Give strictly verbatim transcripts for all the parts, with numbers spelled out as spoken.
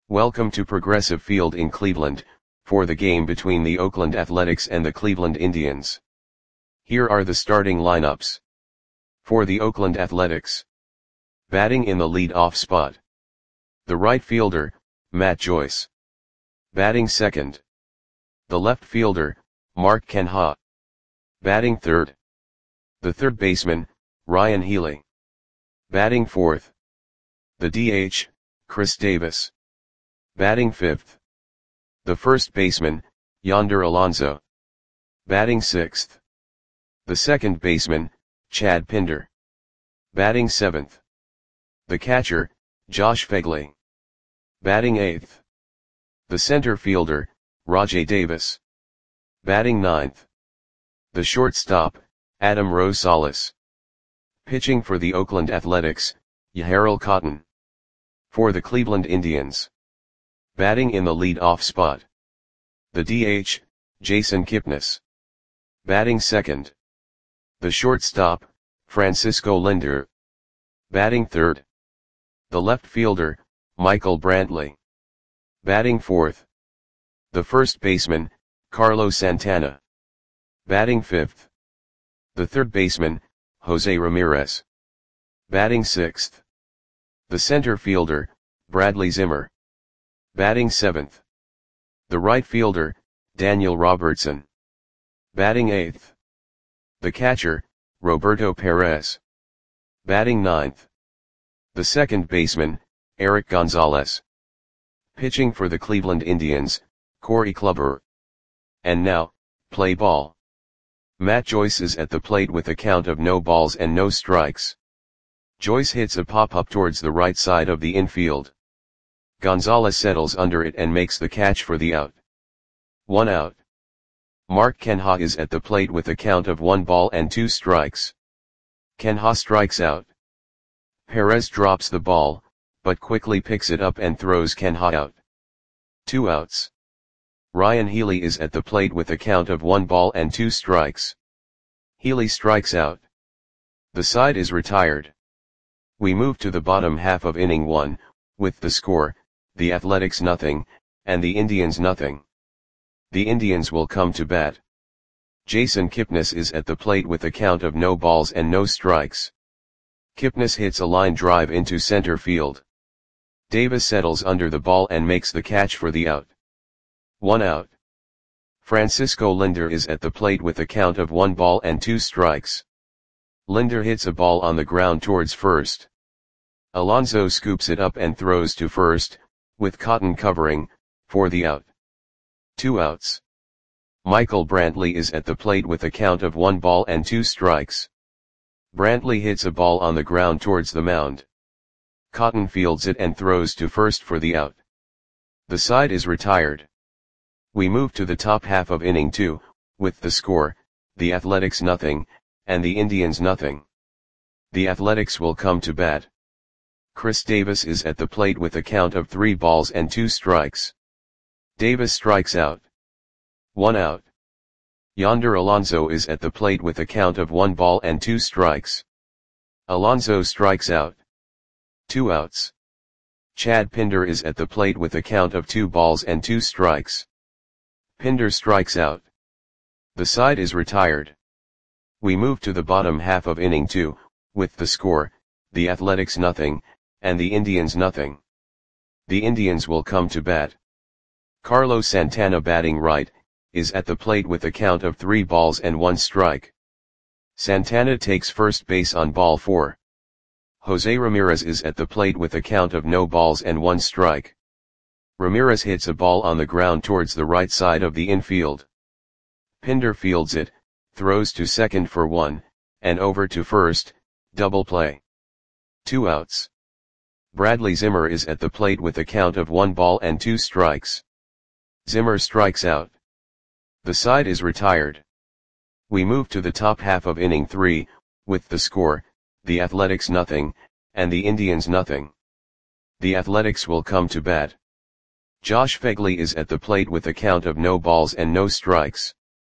Welcome to Progressive Field in Cleveland, for the game between the Oakland Athletics and the Cleveland Indians. Here are the starting lineups. For the Oakland Athletics. Batting in the lead-off spot. The right fielder, Matt Joyce. Batting second. The left fielder, Mark Canha. Batting third. The third baseman, Ryan Healy. Batting fourth. The D H, Chris Davis. Batting fifth. The first baseman, Yonder Alonso. Batting sixth. The second baseman, Chad Pinder. Batting seventh. The catcher, Josh Phegley. Batting eighth. The center fielder, Rajai Davis. Batting ninth. The shortstop, Adam Rosales. Pitching for the Oakland Athletics, Yahirel Cotton. For the Cleveland Indians. Batting in the lead-off spot. The D H, Jason Kipnis. Batting second. The shortstop, Francisco Lindor. Batting third. The left fielder, Michael Brantley. Batting fourth. The first baseman, Carlos Santana. Batting fifth. The third baseman, Jose Ramirez. Batting sixth. The center fielder, Bradley Zimmer. Batting seventh. The right fielder, Daniel Robertson. Batting eighth. The catcher, Roberto Perez. Batting ninth. The second baseman, Eric Gonzalez. Pitching for the Cleveland Indians, Corey Kluber. And now, play ball. Matt Joyce is at the plate with a count of no balls and no strikes. Joyce hits a pop-up towards the right side of the infield. Gonzalez settles under it and makes the catch for the out. One out. Mark Canha is at the plate with a count of one ball and two strikes. Canha strikes out. Perez drops the ball, but quickly picks it up and throws Canha out. Two outs. Ryan Healy is at the plate with a count of one ball and two strikes. Healy strikes out. The side is retired. We move to the bottom half of inning one, with the score, the Athletics nothing, and the Indians nothing. The Indians will come to bat. Jason Kipnis is at the plate with a count of no balls and no strikes. Kipnis hits a line drive into center field. Davis settles under the ball and makes the catch for the out. One out. Francisco Lindor is at the plate with a count of one ball and two strikes. Lindor hits a ball on the ground towards first. Alonso scoops it up and throws to first, with Cotton covering, for the out. Two outs. Michael Brantley is at the plate with a count of one ball and two strikes. Brantley hits a ball on the ground towards the mound. Cotton fields it and throws to first for the out. The side is retired. We move to the top half of inning two, with the score, the Athletics nothing, and the Indians nothing. The Athletics will come to bat. Chris Davis is at the plate with a count of three balls and two strikes. Davis strikes out. One out. Yonder Alonso is at the plate with a count of one ball and two strikes. Alonso strikes out. Two outs. Chad Pinder is at the plate with a count of two balls and two strikes. Pinder strikes out. The side is retired. We move to the bottom half of inning two, with the score, the Athletics nothing, and the Indians nothing. The Indians will come to bat. Carlos Santana batting right, is at the plate with a count of three balls and one strike. Santana takes first base on ball four. Jose Ramirez is at the plate with a count of no balls and one strike. Ramirez hits a ball on the ground towards the right side of the infield. Pinder fields it, throws to second for one, and over to first, double play. Two outs. Bradley Zimmer is at the plate with a count of one ball and two strikes. Zimmer strikes out. The side is retired. We move to the top half of inning three, with the score, the Athletics nothing, and the Indians nothing. The Athletics will come to bat. Josh Phegley is at the plate with a count of no balls and no strikes.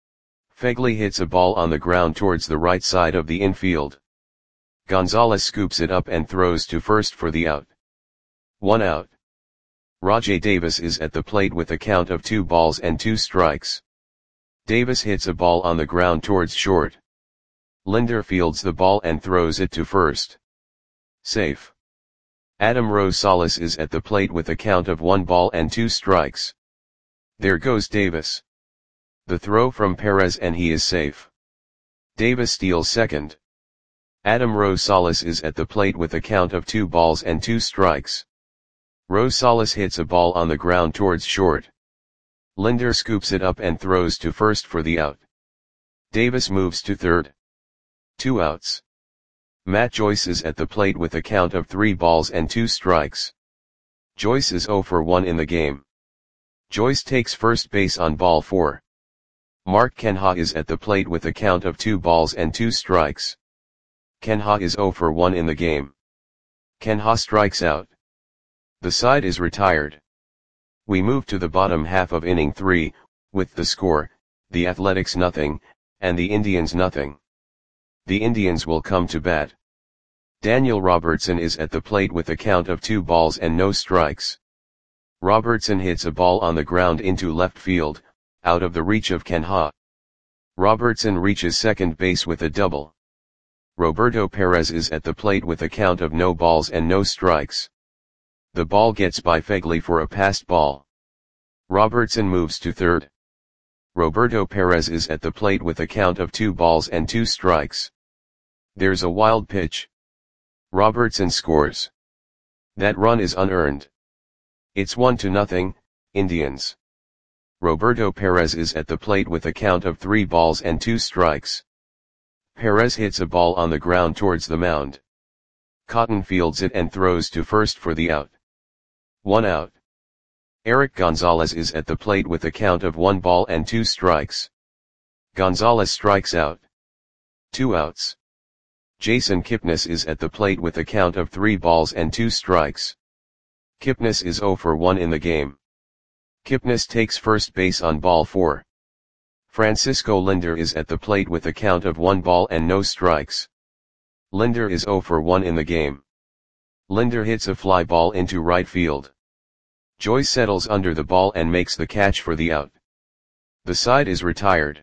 Phegley hits a ball on the ground towards the right side of the infield. Gonzalez scoops it up and throws to first for the out. One out. Rajay Davis is at the plate with a count of two balls and two strikes. Davis hits a ball on the ground towards short. Linder fields the ball and throws it to first. Safe. Adam Rosales is at the plate with a count of one ball and two strikes. There goes Davis. The throw from Perez and he is safe. Davis steals second. Adam Rosales is at the plate with a count of two balls and two strikes. Rosales hits a ball on the ground towards short. Linder scoops it up and throws to first for the out. Davis moves to third. Two outs. Matt Joyce is at the plate with a count of three balls and two strikes. Joyce is zero for one in the game. Joyce takes first base on ball four. Mark Kenha is at the plate with a count of two balls and two strikes. Kenha is zero for one in the game. Kenha strikes out. The side is retired. We move to the bottom half of inning three, with the score, the Athletics nothing, and the Indians nothing. The Indians will come to bat. Daniel Robertson is at the plate with a count of two balls and no strikes. Robertson hits a ball on the ground into left field, out of the reach of Kenha. Robertson reaches second base with a double. Roberto Perez is at the plate with a count of no balls and no strikes. The ball gets by Fegley for a passed ball. Robertson moves to third. Roberto Perez is at the plate with a count of two balls and two strikes. There's a wild pitch. Robertson scores. That run is unearned. It's one to nothing, Indians. Roberto Perez is at the plate with a count of three balls and two strikes. Perez hits a ball on the ground towards the mound. Cotton fields it and throws to first for the out. One out. Eric Gonzalez is at the plate with a count of one ball and two strikes. Gonzalez strikes out. Two outs. Jason Kipnis is at the plate with a count of three balls and two strikes. Kipnis is zero for one in the game. Kipnis takes first base on ball four. Francisco Linder is at the plate with a count of one ball and no strikes. Linder is zero for one in the game. Linder hits a fly ball into right field. Joyce settles under the ball and makes the catch for the out. The side is retired.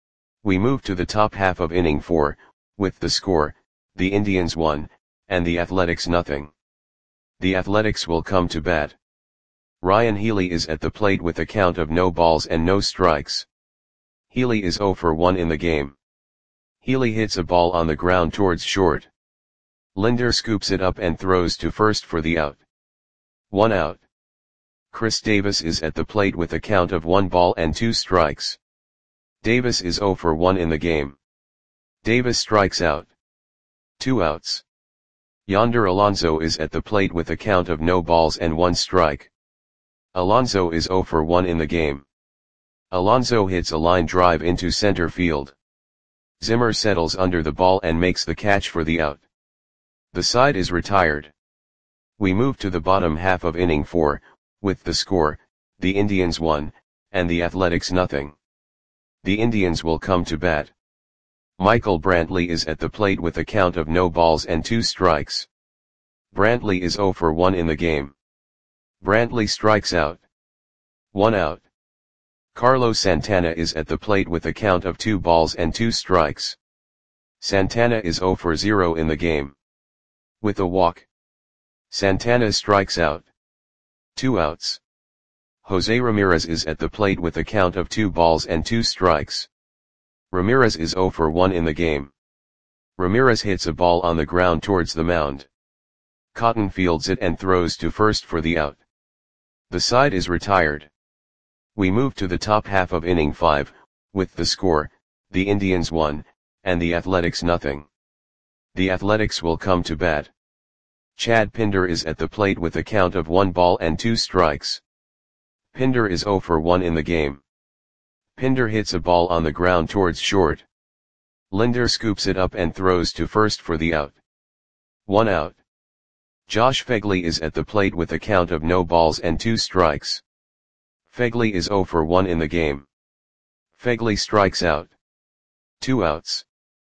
We move to the top half of inning four, with the score, the Indians one, and the Athletics nothing. The Athletics will come to bat. Ryan Healy is at the plate with a count of no balls and no strikes. Healy is zero for one in the game. Healy hits a ball on the ground towards short. Linder scoops it up and throws to first for the out. One out. Chris Davis is at the plate with a count of one ball and two strikes. Davis is zero for one in the game. Davis strikes out. Two outs. Yonder Alonso is at the plate with a count of no balls and one strike. Alonso is zero for one in the game. Alonso hits a line drive into center field. Zimmer settles under the ball and makes the catch for the out. The side is retired. We move to the bottom half of inning four, with the score, the Indians one, and the Athletics nothing. The Indians will come to bat. Michael Brantley is at the plate with a count of no balls and two strikes. Brantley is zero for one in the game. Brantley strikes out. One out. Carlos Santana is at the plate with a count of two balls and two strikes. Santana is zero for zero in the game. With a walk. Santana strikes out. Two outs. Jose Ramirez is at the plate with a count of two balls and two strikes. Ramirez is zero for one in the game. Ramirez hits a ball on the ground towards the mound. Cotton fields it and throws to first for the out. The side is retired. We move to the top half of inning five, with the score, the Indians one, and the Athletics nothing. The Athletics will come to bat. Chad Pinder is at the plate with a count of one ball and two strikes. Pinder is zero for one in the game. Pinder hits a ball on the ground towards short. Linder scoops it up and throws to first for the out. One out. Josh Fegley is at the plate with a count of no balls and two strikes. Fegley is zero for one in the game. Fegley strikes out. Two outs.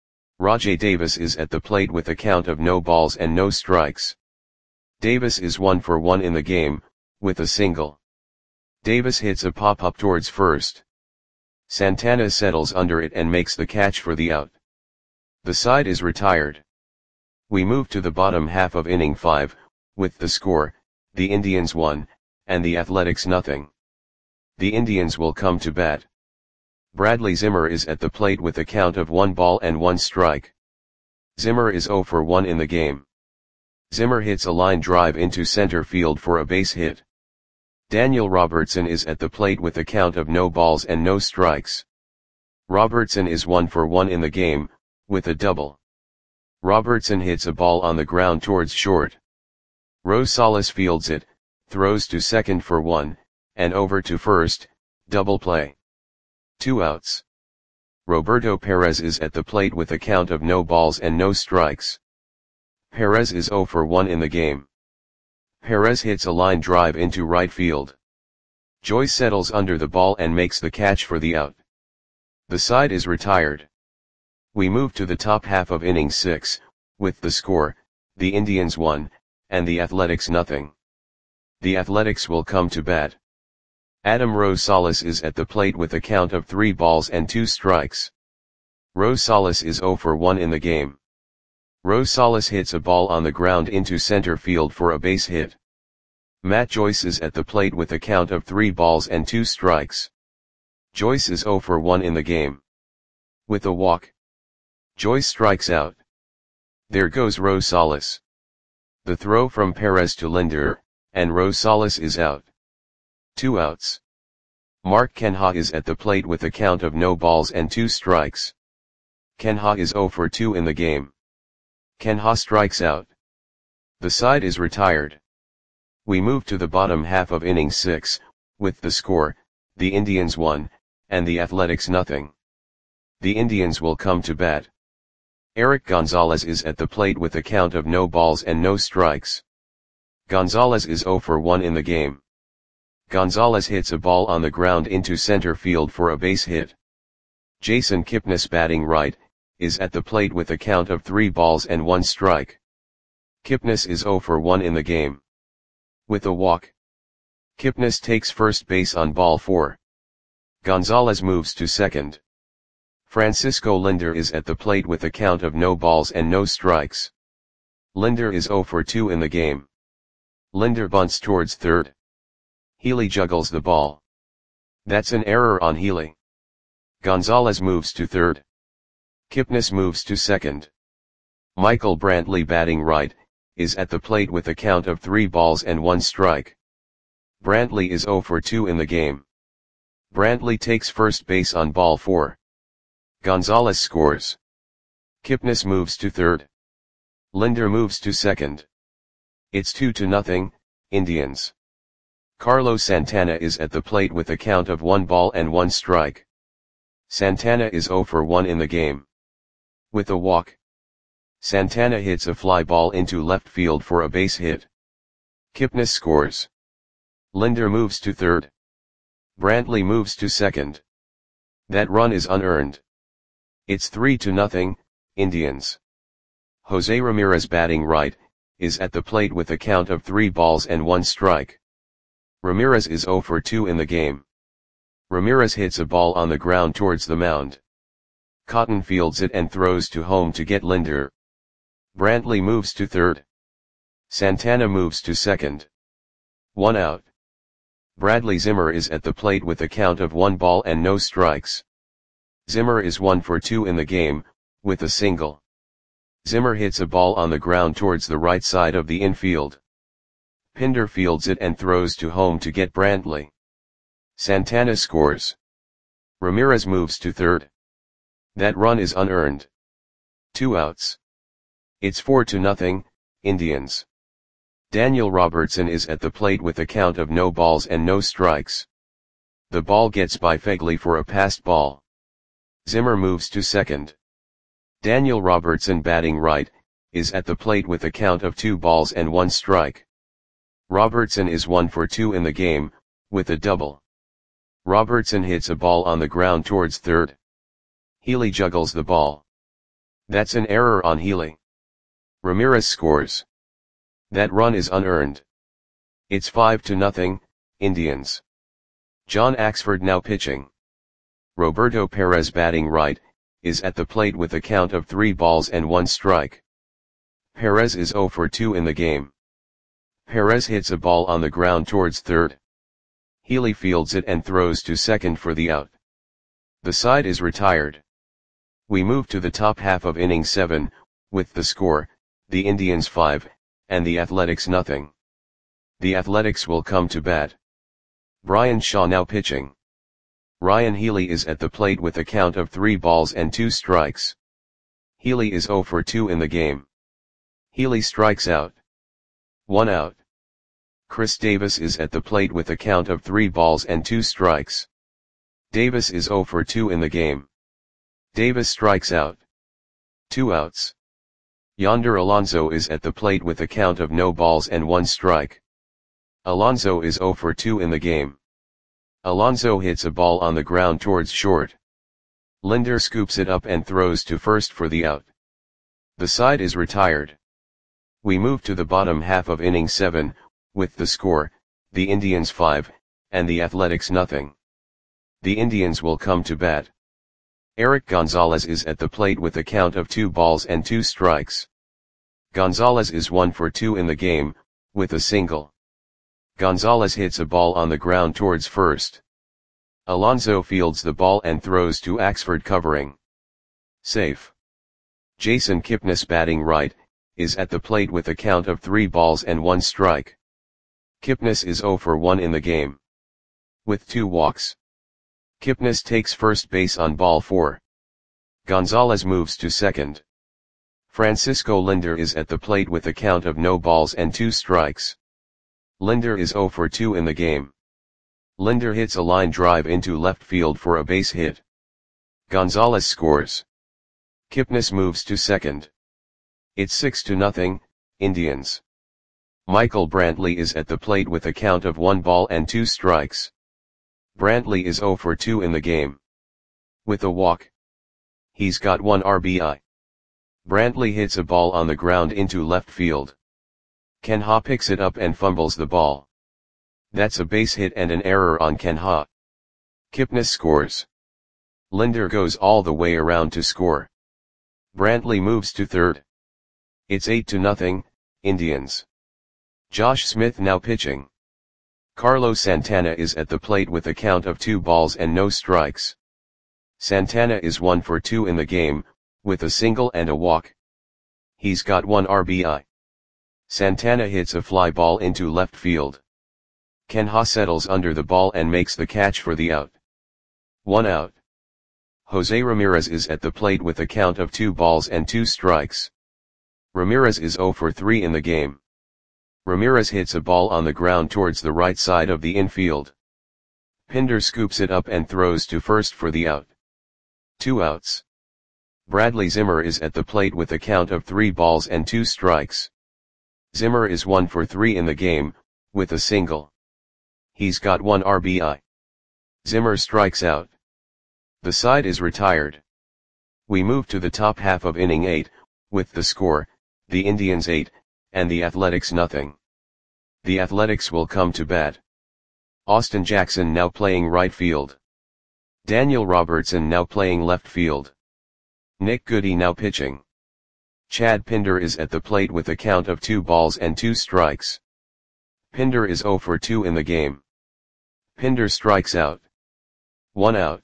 Rajay Davis is at the plate with a count of no balls and no strikes. Davis is one for one in the game, with a single. Davis hits a pop-up towards first. Santana settles under it and makes the catch for the out. The side is retired. We move to the bottom half of inning five, with the score, the Indians one, and the Athletics nothing. The Indians will come to bat. Bradley Zimmer is at the plate with a count of one ball and one strike. Zimmer is zero for one in the game. Zimmer hits a line drive into center field for a base hit. Daniel Robertson is at the plate with a count of no balls and no strikes. Robertson is one for one in the game, with a double. Robertson hits a ball on the ground towards short. Rosales fields it, throws to second for one, and over to first, double play. Two outs. Roberto Perez is at the plate with a count of no balls and no strikes. Perez is zero for one in the game. Perez hits a line drive into right field. Joyce settles under the ball and makes the catch for the out. The side is retired. We move to the top half of inning six, with the score, the Indians one, and the Athletics nothing. The Athletics will come to bat. Adam Rosales is at the plate with a count of three balls and two strikes. Rosales is zero for one in the game. Rosales hits a ball on the ground into center field for a base hit. Matt Joyce is at the plate with a count of three balls and two strikes. Joyce is zero for one in the game. With a walk, Joyce strikes out. There goes Rosales. The throw from Perez to Linder, and Rosales is out. Two outs. Mark Kenha is at the plate with a count of no balls and two strikes. Kenha is zero for two in the game. Kenha strikes out. The side is retired. We move to the bottom half of inning six, with the score, the Indians one, and the Athletics nothing. The Indians will come to bat. Eric Gonzalez is at the plate with a count of no balls and no strikes. Gonzalez is zero for one in the game. Gonzalez hits a ball on the ground into center field for a base hit. Jason Kipnis, batting right, is at the plate with a count of three balls and one strike. Kipnis is zero for one in the game. With a walk, Kipnis takes first base on ball four. Gonzalez moves to second. Francisco Linder is at the plate with a count of no balls and no strikes. Linder is zero for two in the game. Linder bunts towards third. Healy juggles the ball. That's an error on Healy. Gonzalez moves to third. Kipnis moves to second. Michael Brantley, batting right, is at the plate with a count of three balls and one strike. Brantley is zero for two in the game. Brantley takes first base on ball four. Gonzalez scores. Kipnis moves to third. Linder moves to second. It's two to nothing, Indians. Carlos Santana is at the plate with a count of one ball and one strike. Santana is zero for one in the game. With a walk, Santana hits a fly ball into left field for a base hit. Kipnis scores. Linder moves to third. Brantley moves to second. That run is unearned. It's three to nothing, Indians. Jose Ramirez, batting right, is at the plate with a count of three balls and one strike. Ramirez is zero for two in the game. Ramirez hits a ball on the ground towards the mound. Cotton fields it and throws to home to get Linder. Brantley moves to third. Santana moves to second. One out. Bradley Zimmer is at the plate with a count of one ball and no strikes. Zimmer is one for two in the game, with a single. Zimmer hits a ball on the ground towards the right side of the infield. Pinder fields it and throws to home to get Brantley. Santana scores. Ramirez moves to third. That run is unearned. Two outs. It's four to nothing, Indians. Daniel Robertson is at the plate with a count of no balls and no strikes. The ball gets by Fegley for a passed ball. Zimmer moves to second. Daniel Robertson, batting right, is at the plate with a count of two balls and one strike. Robertson is one for two in the game, with a double. Robertson hits a ball on the ground towards third. Healy juggles the ball. That's an error on Healy. Ramirez scores. That run is unearned. It's five to nothing, Indians. John Axford now pitching. Roberto Perez batting right, is at the plate with a count of three balls and one strike. Perez is zero for two in the game. Perez hits a ball on the ground towards third. Healy fields it and throws to second for the out. The side is retired. We move to the top half of inning seven, with the score, the Indians five, and the Athletics nothing. The Athletics will come to bat. Bryan Shaw now pitching. Ryan Healy is at the plate with a count of three balls and two strikes. Healy is zero for two in the game. Healy strikes out. One out. Chris Davis is at the plate with a count of three balls and two strikes. Davis is zero for two in the game. Davis strikes out. Two outs. Yonder Alonso is at the plate with a count of no balls and one strike. Alonso is zero for two in the game. Alonso hits a ball on the ground towards short. Linder scoops it up and throws to first for the out. The side is retired. We move to the bottom half of inning seven, with the score, the Indians five, and the Athletics nothing. The Indians will come to bat. Eric Gonzalez is at the plate with a count of two balls and two strikes. Gonzalez is one for two in the game, with a single. Gonzalez hits a ball on the ground towards first. Alonso fields the ball and throws to Axford covering. Safe. Jason Kipnis batting right, is at the plate with a count of three balls and one strike. Kipnis is zero for one in the game. With two walks. Kipnis takes first base on ball four. Gonzalez moves to second. Francisco Linder is at the plate with a count of no balls and two strikes. Linder is zero for two in the game. Linder hits a line drive into left field for a base hit. Gonzalez scores. Kipnis moves to second. It's six to nothing, Indians. Michael Brantley is at the plate with a count of one ball and two strikes. Brantley is zero for two in the game. With a walk. He's got one R B I. Brantley hits a ball on the ground into left field. Ken Ha picks it up and fumbles the ball. That's a base hit and an error on Ken Ha. Kipnis scores. Linder goes all the way around to score. Brantley moves to third. It's eight to nothing, Indians. Josh Smith now pitching. Carlos Santana is at the plate with a count of two balls and no strikes. Santana is one for two in the game, with a single and a walk. He's got one R B I. Santana hits a fly ball into left field. Ken Ha settles under the ball and makes the catch for the out. One out. Jose Ramirez is at the plate with a count of two balls and two strikes. Ramirez is zero for three in the game. Ramirez hits a ball on the ground towards the right side of the infield. Pinder scoops it up and throws to first for the out. Two outs. Bradley Zimmer is at the plate with a count of three balls and two strikes. Zimmer is one for three in the game, with a single. He's got one R B I. Zimmer strikes out. The side is retired. We move to the top half of inning eight, with the score, the Indians eight, and the Athletics nothing. The Athletics will come to bat. Austin Jackson now playing right field. Daniel Robertson now playing left field. Nick Goody now pitching. Chad Pinder is at the plate with a count of two balls and two strikes. Pinder is zero for two in the game. Pinder strikes out. One out.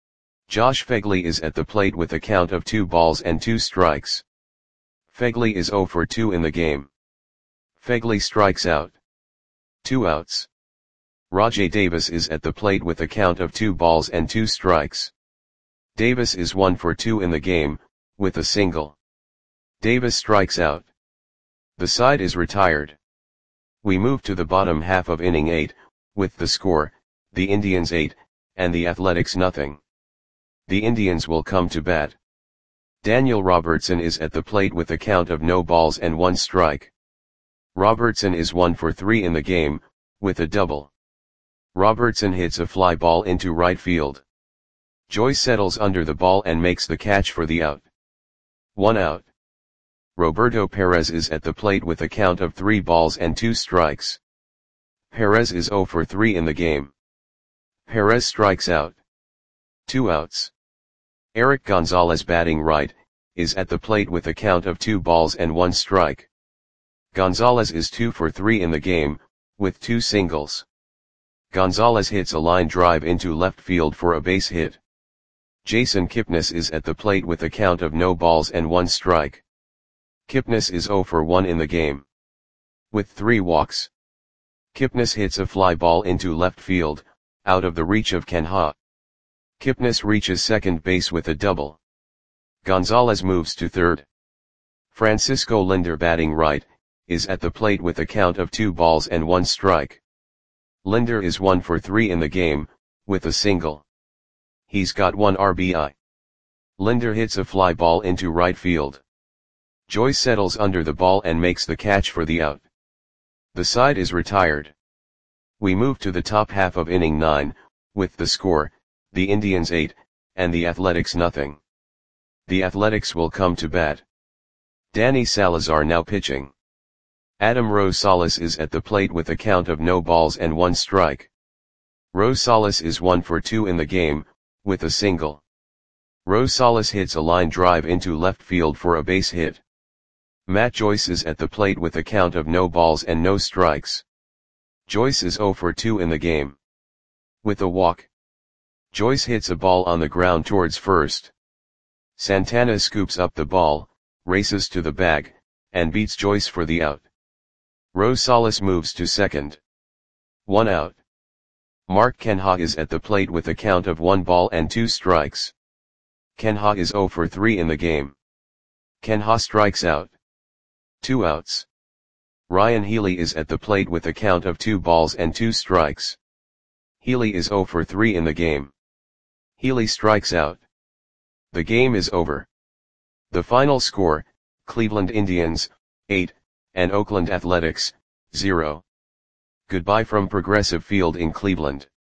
Josh Phegley is at the plate with a count of two balls and two strikes. Phegley is zero for two in the game. Phegley strikes out. Two outs. Rajai Davis is at the plate with a count of two balls and two strikes. Davis is one for two in the game, with a single. Davis strikes out. The side is retired. We move to the bottom half of inning eight, with the score, the Indians eight, and the Athletics nothing. The Indians will come to bat. Daniel Robertson is at the plate with a count of no balls and one strike. Robertson is one for three in the game, with a double. Robertson hits a fly ball into right field. Joyce settles under the ball and makes the catch for the out. One out. Roberto Perez is at the plate with a count of three balls and two strikes. Perez is zero for three in the game. Perez strikes out. Two outs. Eric Gonzalez batting right, is at the plate with a count of two balls and one strike. Gonzalez is two for three in the game, with two singles. Gonzalez hits a line drive into left field for a base hit. Jason Kipnis is at the plate with a count of no balls and one strike. Kipnis is zero for one in the game. With three walks. Kipnis hits a fly ball into left field, out of the reach of Ken Ha. Kipnis reaches second base with a double. Gonzalez moves to third. Francisco Linder batting right, is at the plate with a count of two balls and one strike. Linder is one for three in the game, with a single. He's got one R B I. Linder hits a fly ball into right field. Joyce settles under the ball and makes the catch for the out. The side is retired. We move to the top half of inning nine, with the score, the Indians eight, and the Athletics nothing. The Athletics will come to bat. Danny Salazar now pitching. Adam Rosales is at the plate with a count of no balls and one strike. Rosales is one for two in the game, with a single. Rosales hits a line drive into left field for a base hit. Matt Joyce is at the plate with a count of no balls and no strikes. Joyce is zero for two in the game. With a walk. Joyce hits a ball on the ground towards first. Santana scoops up the ball, races to the bag, and beats Joyce for the out. Rosales moves to second. One out. Mark Kenha is at the plate with a count of one ball and two strikes. Kenha is zero for three in the game. Kenha strikes out. Two outs. Ryan Healy is at the plate with a count of two balls and two strikes. Healy is zero for three in the game. Healy strikes out. The game is over. The final score, Cleveland Indians, eight, and Oakland Athletics, zero. Goodbye from Progressive Field in Cleveland.